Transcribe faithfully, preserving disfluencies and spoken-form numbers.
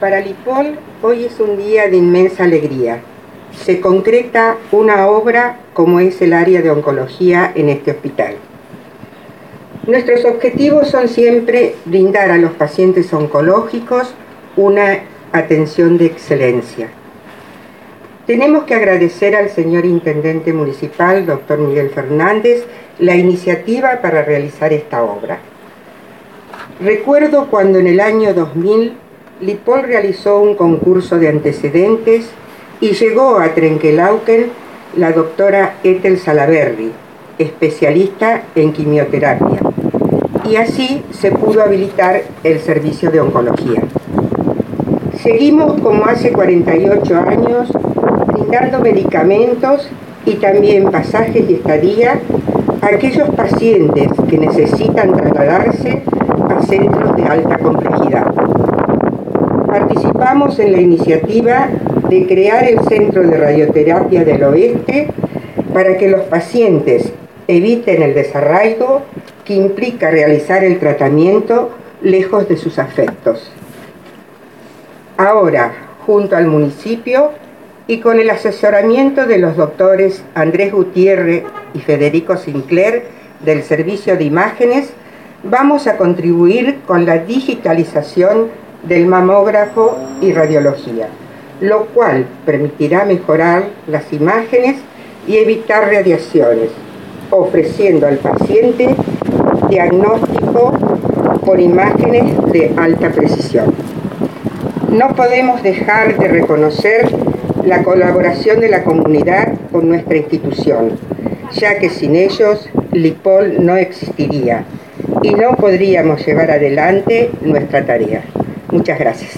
Para Lipol hoy es un día de inmensa alegría. Se concreta una obra como es el área de oncología en este hospital. Nuestros objetivos son siempre brindar a los pacientes oncológicos una atención de excelencia. Tenemos que agradecer al señor Intendente Municipal, doctor Miguel Fernández, la iniciativa para realizar esta obra. Recuerdo cuando en el año dos mil Lipol realizó un concurso de antecedentes y llegó a Trenquelauquen la doctora Ethel Salaberry, especialista en quimioterapia, y así se pudo habilitar el servicio de oncología. Seguimos como hace cuarenta y ocho años brindando medicamentos y también pasajes y estadía a aquellos pacientes que necesitan trasladarse a centros de alta complejidad. Participamos en la iniciativa de crear el Centro de Radioterapia del Oeste para que los pacientes eviten el desarraigo que implica realizar el tratamiento lejos de sus afectos. Ahora, junto al municipio y con el asesoramiento de los doctores Andrés Gutiérrez y Federico Sinclair del Servicio de Imágenes, vamos a contribuir con la digitalización del mamógrafo y radiología, lo cual permitirá mejorar las imágenes y evitar radiaciones, ofreciendo al paciente diagnóstico por imágenes de alta precisión. No podemos dejar de reconocer la colaboración de la comunidad con nuestra institución, ya que sin ellos Lipol no existiría y no podríamos llevar adelante nuestra tarea. Muchas gracias.